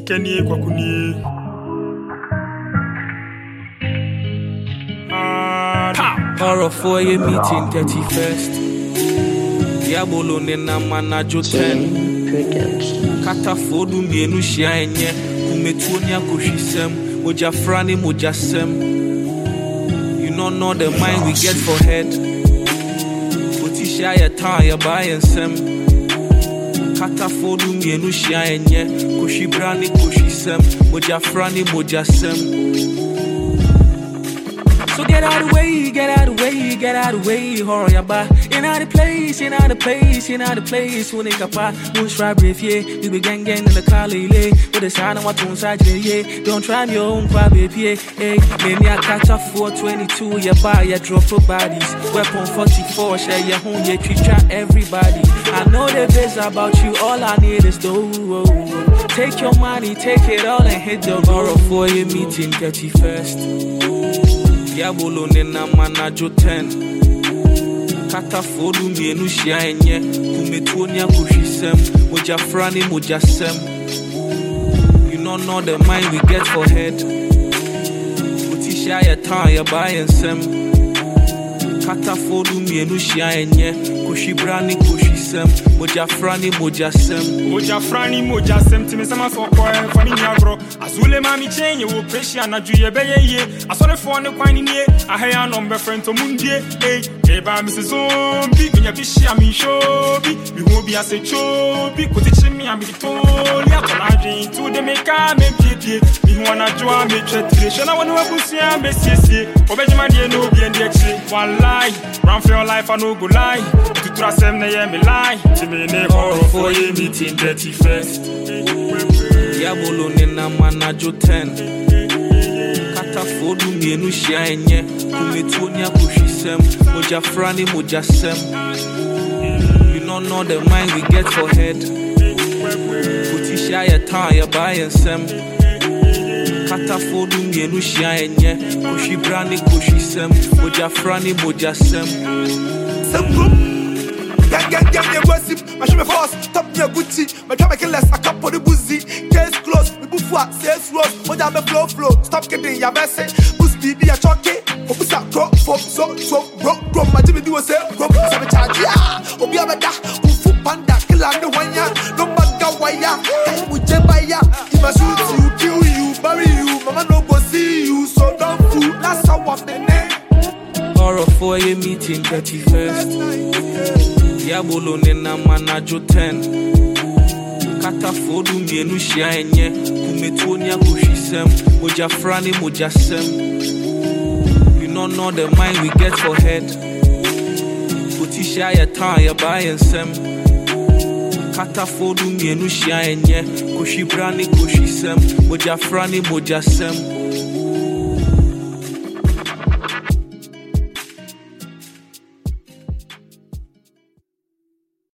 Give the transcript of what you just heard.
kani kwakuni Horror for your meeting 31st. Diabolo nena manajo 10. Kata fodu mienu shia enye. Kumetuonia kushisem. Moja frani moja sem. You don't know the mind we get for head. Utisha ya taa ya bayen sem. Kata fodu mienu shia enye. Kushibrani kushisem. Moja frani moja sem. So get out of the way, get out of the way, get out of the way, hurry up, in out of place, in out of place, in out of place, when they capa, moon stripe if yeah, we be gang in the car lay, with the sound of what on side yeah, don't try your own crab if yeah, hey, maybe I catch up 422, you buy your drop of bodies, weapon 44, share your home, yeah, treat everybody, I know the best about you, all I need is dough, take your money, take it all and hit the borrow for your meeting 31st. Diabolo nena manajo 10. Kata fodu mienu shia enye. Kumetuonia kushisem. Moja frani moja sem. You don't know the mind we get for head. Utisha ya taa ya bayen sem. Kata fodu mienu shia enye. Kushibrani kushisem. Moja frani moja sem. Moja frani moja sem. Timesema sokwe fani nyagro. Azule mami chenye wo pressure na juye beye ye. Asore fone kwani nie. Ahaya nombe friend to mundie. Hey, eba mi se zombie. Minya bishi ami shobi. Mi hobi ase chobi. Kutichi mi ami ditoli. Atonaji into de meka me pie. Mi wana jwa me chetri. Shana wanu wabusi ya me siesi. Obejima die no bi endi ekshi. One lie. Run for your life I no go lie. To trust them they me lie. Timene horror for your meeting 31st. Diabolo nena manajo 10. Kata fodu mienu shia enye. Kumetuonia kushisem. Moja frani moja sem. You don't know the mind we get for head. Utisha ya taa ya bayen sem. Kata fodu mienu shia enye. Kushibrani kushisem. Moja frani moja sem. Gang, gossip, my show me force, top near Gucci, my try make less, I cap for the boozy, case closed, we buffa, sales rose, what down the flow, stop kidding, ya message, boost BB, a chocky, focus up, crop, so, rock, my Jimmy do a sale, crop, sabotage, yeah, Obiabada, Ufu Panda, kill on the one ya, no matter why ya, can we buy ya, if I shoot you, kill you, bury you, mama no go see you, so don't fool, that's how I'm the name. Horror for your meeting 31st. Diabolo nena manajo 10. Kata fodu mienu shia enye. Kumetuonia kushisem. Moja frani moja sem. You don't know the mind we get for head. Utisha ya taa ya bayen sem. Kata fodu mienu shia enye. Kushibrani kushisem. Moja frani moja sem.